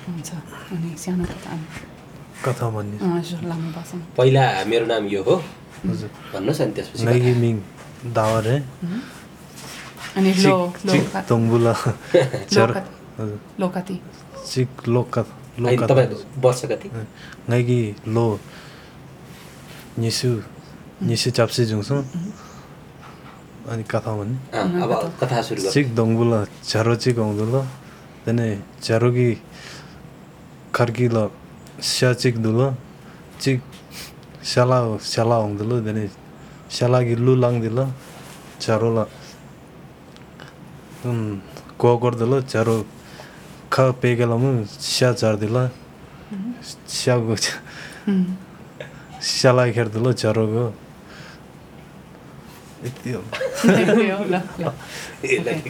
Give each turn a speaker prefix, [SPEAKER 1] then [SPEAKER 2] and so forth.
[SPEAKER 1] हुन्छ अनि सानो
[SPEAKER 2] कथा भन्ने
[SPEAKER 1] हजुर लामो भाषण
[SPEAKER 3] पहिला मेरो नाम यो हो
[SPEAKER 2] हजुर
[SPEAKER 3] भन्नुहोस् अनि त्यसपछि
[SPEAKER 2] नाइगी मिङ दावर है
[SPEAKER 1] अनि लो
[SPEAKER 2] चिक तोङबुला चर
[SPEAKER 1] लोकति
[SPEAKER 2] चिक लोका
[SPEAKER 3] अनि तपाईँको वर्ष कति
[SPEAKER 2] नाइगी लो निसु चाप्सी जुङसु अनि कथा भन्ने
[SPEAKER 3] अब कथा सुरु गर्नु
[SPEAKER 2] चिक दोङबुला झरो चिक आउँदुलो त्यने झरोगी खर्की ल स्या चिक दुलो चिक स्याला आउँदुलो त्यने स्यालागी लु लाङ्दिलो झरो ल को गर्दुलो झरो ख पेगेलमु स्या झर्दिलो स्यागो स्याला खेर्दुलो झरोगो यति हो